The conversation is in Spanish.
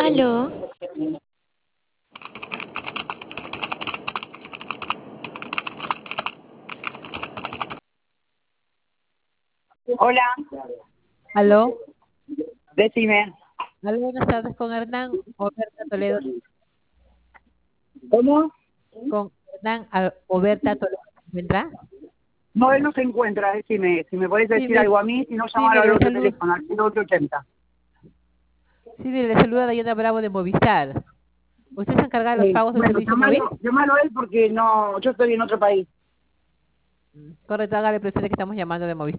Aló, Hola, Aló, decime. aló, buenas tardes con Hernán Oberta Toledo, ¿Cómo? con Hernán Oberta Toledo, ¿se encuentra? No, él no se encuentra, decime. Si me podés Sí, decir algo a mí, si no, sí, llamar al le otro saludo, teléfono, al 0880. sí, le saluda Dayana Bravo de Movistar. ¿Usted se encarga de los pagos del Bueno, servicio móvil? llamalo a él porque no, yo estoy en otro país. Correcto, hágale presente que estamos llamando de Movistar.